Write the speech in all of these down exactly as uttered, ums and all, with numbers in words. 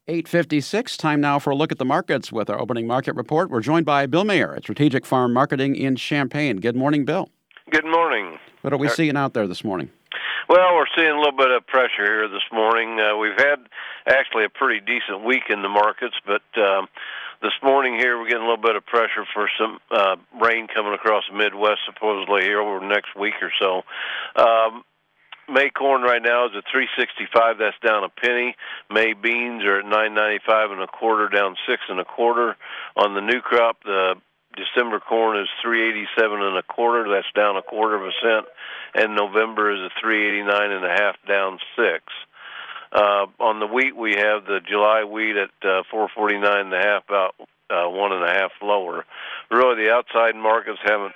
eight fifty-six, time now for a look at the markets with our opening market report. We're joined by Bill Mayer at Strategic Farm Marketing in Champaign. Good morning, Bill. Good morning. What are we uh, seeing out there this morning? Well, we're seeing a little bit of pressure here this morning. Uh, we've had actually a pretty decent week in the markets, but um, this morning here we're getting a little bit of pressure for some uh, rain coming across the Midwest supposedly here over the next week or so. Um, May corn right now is at three sixty-five. That's down a penny. May beans are at nine ninety-five and a quarter, down six and a quarter. On the new crop, the December corn is three eighty-seven and a quarter. That's down a quarter of a cent. And November is at three eighty-nine and a half, down six. Uh, on the wheat, we have the July wheat at uh, four forty-nine and a half, about uh, one and a half lower. Really, the outside markets haven't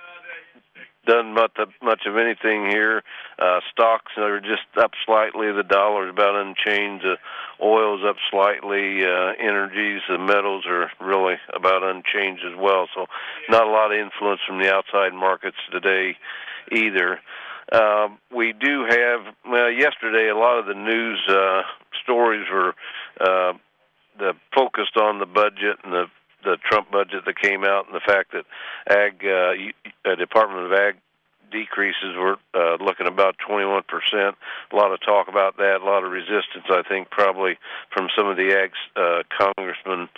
done much of, much of anything here. Uh, stocks are just up slightly. The dollar is about unchanged. The oil's up slightly. Uh, energies, the metals are really about unchanged as well. So not a lot of influence from the outside markets today either. Uh, we do have, well, yesterday a lot of the news uh, stories were uh, the, focused on the budget and the the Trump budget that came out, and the fact that Ag, uh, Department of Ag decreases were uh, looking about twenty-one percent. A lot of talk about that, a lot of resistance, I think, probably from some of the Ag uh, congressmen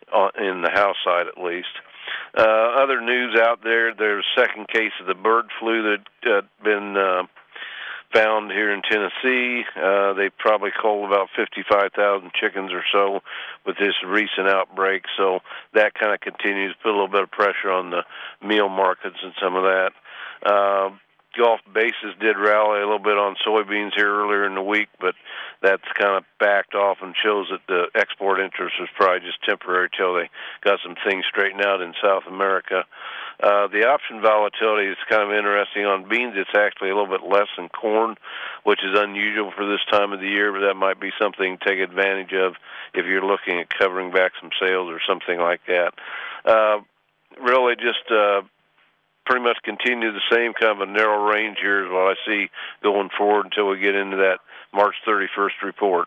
in the House side at least. Uh, other news out there, there's a second case of the bird flu that uh, been uh, found here in Tennessee. Uh, they probably culled about fifty-five thousand chickens or so with this recent outbreak, so that kind of continues to put a little bit of pressure on the meal markets and some of that. Uh, Gulf basis did rally a little bit on soybeans here earlier in the week, but that's kind of backed off and shows that the export interest was probably just temporary till they got some things straightened out in South America. Uh, the option volatility is kind of interesting. On beans, it's actually a little bit less than corn, which is unusual for this time of the year, but that might be something to take advantage of if you're looking at covering back some sales or something like that. Uh, really just uh, pretty much continue the same kind of a narrow range here is what I see going forward until we get into that March thirty-first report.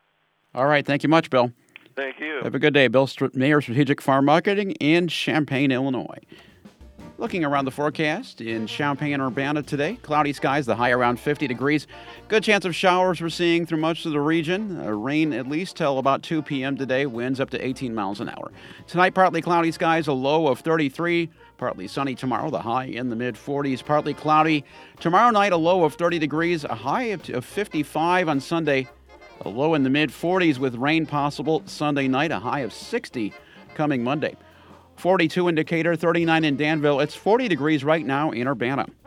All right. Thank you much, Bill. Thank you. Have a good day. Bill Mayer, Strategic Farm Marketing in Champaign, Illinois. Looking around the forecast in Champaign, Urbana today, cloudy skies, the high around fifty degrees. Good chance of showers we're seeing through much of the region. Uh, rain at least till about two p.m. today, winds up to eighteen miles an hour. Tonight, partly cloudy skies, a low of thirty-three. Partly sunny tomorrow, the high in the mid-forties. Partly cloudy. Tomorrow night, a low of thirty degrees, a high of fifty-five on Sunday. A low in the mid-forties with rain possible Sunday night, a high of sixty coming Monday. forty-two indicator, thirty-nine in Danville. It's forty degrees right now in Urbana.